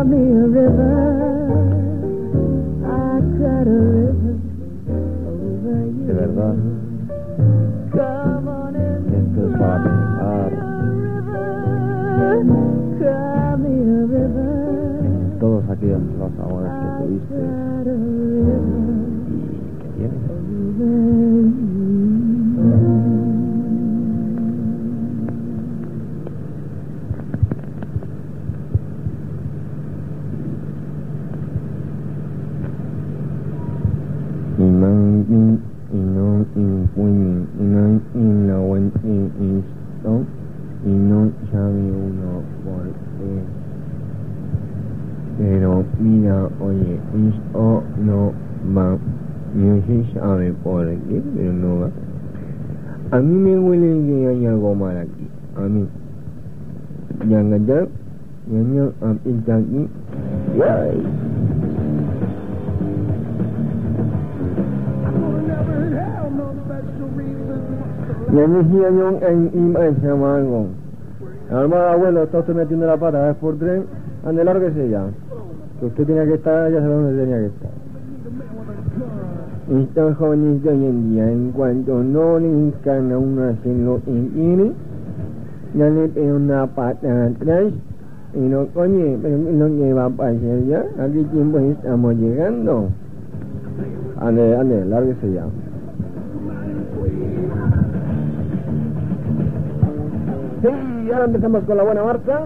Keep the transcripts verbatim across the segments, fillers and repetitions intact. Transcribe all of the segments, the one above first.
me a river. I cried a river over you. De verdad, Come on and esto es para pensar cry me a river. en todos aquellos los amores que I tuviste cried a river y que tienes. over you. Iman in inon in puinin inan in la wen in insto y no sabe uno por qué. Pero mira, oye, esto no va, no se sabe por qué, pero no va. A mí me huele que hay algo mal aquí, a mí. Ya ya, ya ya, apita aquí. ¡Ay! Ya decía yo en imagen algo. Hermano abuelo, está usted metiendo la pata, es por tren, ande lárguese ya. Que usted tenía que estar, ya sabe dónde tenía que estar. Estos jóvenes de hoy en día, en cuanto no le inscan a uno hacer lo que quiere, ya le pega una pata atrás y no, oye, pero lo que va a pasar ya, ¿a qué tiempo estamos llegando? Ande, ande, lárguese ya. Sí, y ahora empezamos con la buena marcha.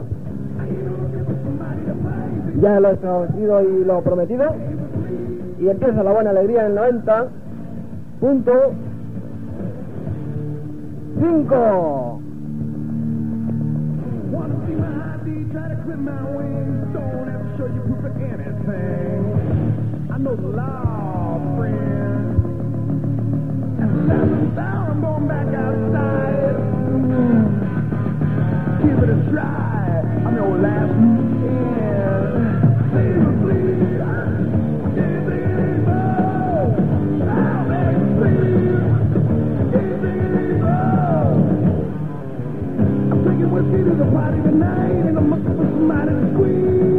Ya lo establecido y lo prometido. Y empieza la buena alegría en noventa punto cinco. Give it a try. I'm your last weekend. Please, please. Give me more. I'll make you please. Give me more. I'm drinking whiskey to the party tonight, and I'm looking for somebody to squeeze.